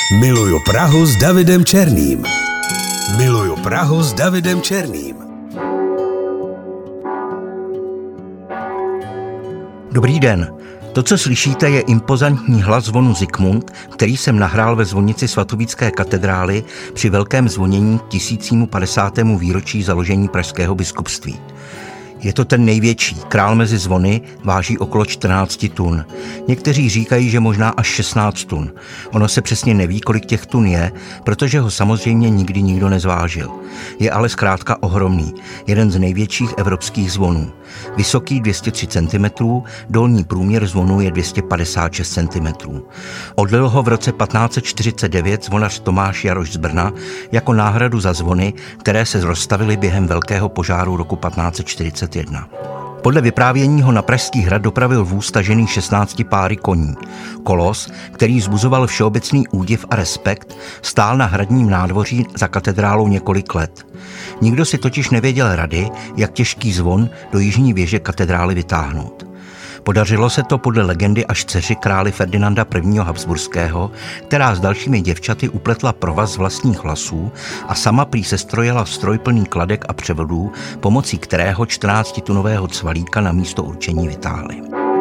Miluju Prahu s Davidem Černým. Miluju Prahu s Davidem Černým. Dobrý den. To, co slyšíte, je impozantní hlas zvonu Zikmund, který jsem nahrál ve zvonici svatovícké katedrály při velkém zvonění k 1050. výročí založení pražského biskupství. Je to ten největší, král mezi zvony, váží okolo 14 tun. Někteří říkají, že možná až 16 tun. Ono se přesně neví, kolik těch tun je, protože ho samozřejmě nikdy nikdo nezvážil. Je ale zkrátka ohromný, jeden z největších evropských zvonů. Vysoký 203 cm, dolní průměr zvonu je 256 cm. Odlil ho v roce 1549 zvonař Tomáš Jaroš z Brna jako náhradu za zvony, které se rozstavily během velkého požáru roku 1541. Podle vyprávění ho na Pražský hrad dopravil vůz tažený 16 páry koní. Kolos, který vzbuzoval všeobecný údiv a respekt, stál na hradním nádvoří za katedrálou několik let. Nikdo si totiž nevěděl rady, jak těžký zvon do jižní věže katedrály vytáhnout. Podařilo se to podle legendy až dceři králi Ferdinanda I. Habsburského, která s dalšími děvčaty upletla provaz z vlastních vlasů a sama prý sestrojila stroj plný kladek a převodů, pomocí kterého 14tunového cvalíka na místo určení vytáhli.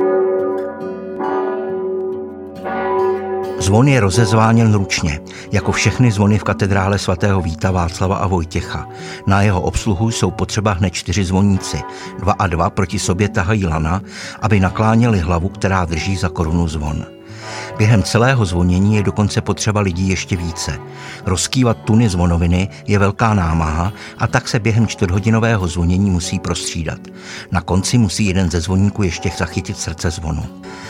Zvon je rozezváněn ručně, jako všechny zvony v katedrále svatého Víta, Václava a Vojtěcha. Na jeho obsluhu jsou potřeba hned 4 zvoníci. 2 a 2 proti sobě tahají lana, aby nakláněli hlavu, která drží za korunu zvon. Během celého zvonění je dokonce potřeba lidí ještě více. Rozkývat tuny zvonoviny je velká námaha a tak se během 4hodinového zvonění musí prostřídat. Na konci musí jeden ze zvoníků ještě zachytit srdce zvonu.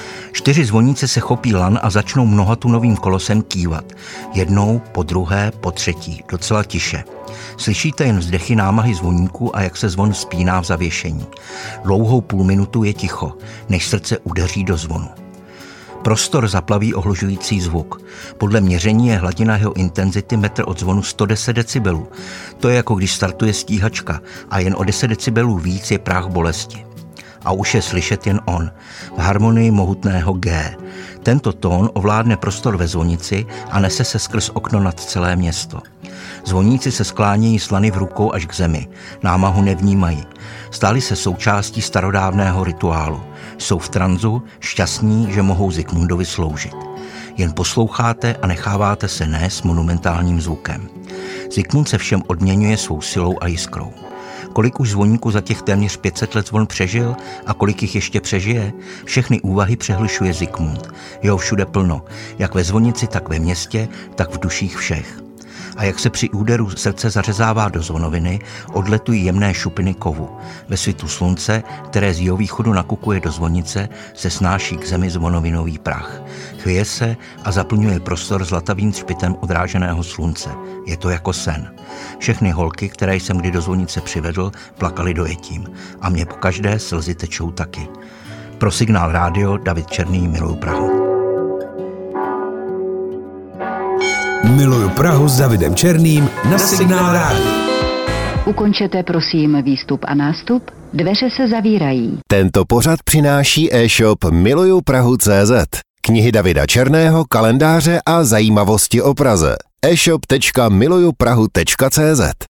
4 zvoníci se chopí lan a začnou mnohatunovým kolosem kývat. Jednou, po druhé, po třetí, docela tiše. Slyšíte jen vzdechy námahy zvoníků a jak se zvon spíná v zavěšení. Dlouhou půlminutu je ticho, než srdce udeří do zvonu. Prostor zaplaví ohlužující zvuk. Podle měření je hladina jeho intenzity metr od zvonu 110 decibelů. To je jako když startuje stíhačka a jen o 10 decibelů víc je práh bolesti. A už je slyšet jen on, v harmonii mohutného G. Tento tón ovládne prostor ve zvonici a nese se skrz okno nad celé město. Zvoníci se sklánějí s lany v rukou až k zemi, námahu nevnímají. Stali se součástí starodávného rituálu. Jsou v tranzu, šťastní, že mohou Zikmundovi sloužit. Jen posloucháte a necháváte se nést monumentálním zvukem. Zikmund se všem odměňuje svou silou a jiskrou. Kolik už zvoníků za těch téměř 500 let zvon přežil a kolik jich ještě přežije, všechny úvahy přehlšuje Zikmund. Jeho všude plno, jak ve zvonici, tak ve městě, tak v duších všech. A jak se při úderu srdce zařezává do zvonoviny, odletují jemné šupiny kovu. Ve svitu slunce, které z jihovýchodu nakukuje do zvonice, se snáší k zemi zvonovinový prach. Chvěje se a zaplňuje prostor zlatavým třpitem odráženého slunce. Je to jako sen. Všechny holky, které jsem kdy do zvonice přivedl, plakaly dojetím. A mě pokaždé slzy tečou taky. Pro Signál rádio David Černý, Miluju Prahu. Miluju Prahu s Davidem Černým na Signál rádio. Ukončete prosím výstup a nástup, dveře se zavírají. Tento pořad přináší e-shop milujuprahu.cz. Knihy Davida Černého, kalendáře a zajímavosti o Praze. e-shop.milujuprahu.cz